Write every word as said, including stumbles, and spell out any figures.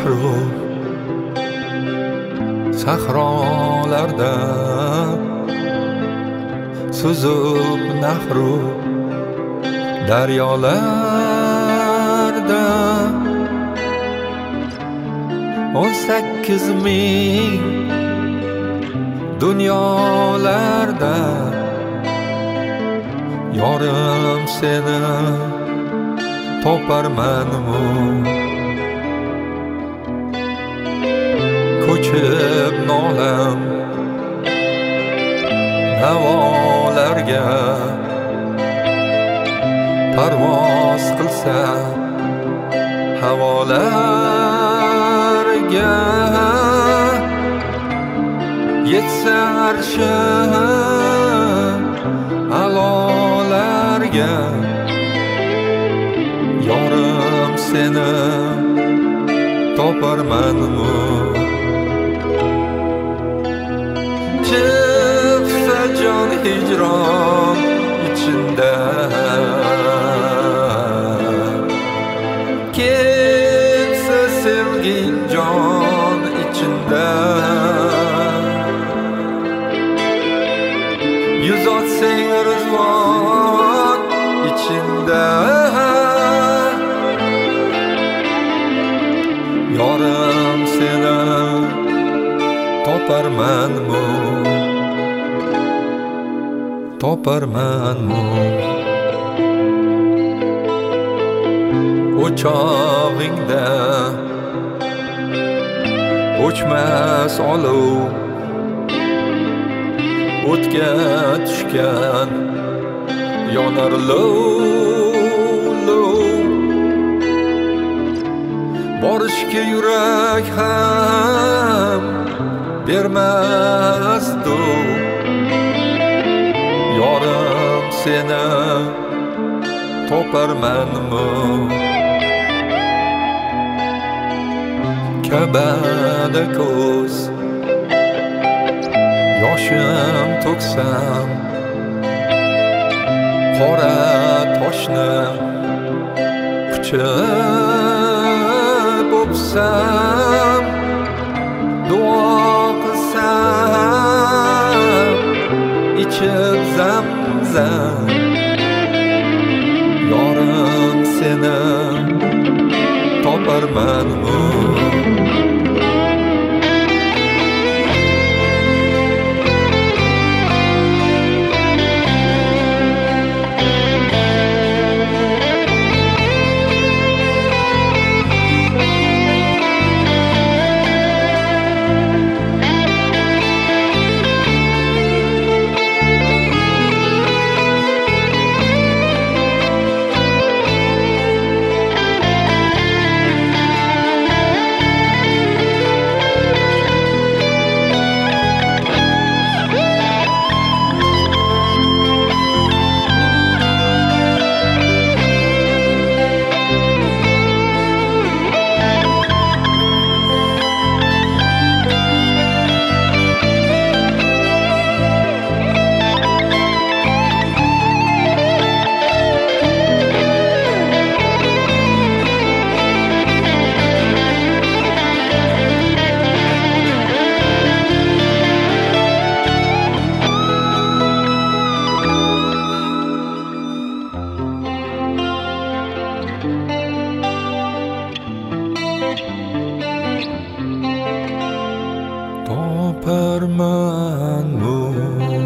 shahru sahrolarda suzib nahru daryolarda o'n sakkiz ming dunyolarda yorim seni toparmanmu ko'chib nolam havolarga parvoz qilsa havolarga yetsa arshi alolarga yorim seni toparmanmu chiqsa jon hijron içinde ketsa sevgin jon içinde yüz otsang rizvon içinde yorim seni toparmanmu toparmanmu o'chog'ingda o'chmas olov o'tga tushgan yonar lov borishga yurak ham bermasdu yorim seni toparmanmu Ka'bada ko'z yoshim to'ksam qora toshni quchib o'psam duo qilsam ichib zamzam yorim seni toparmanmu toparmanmu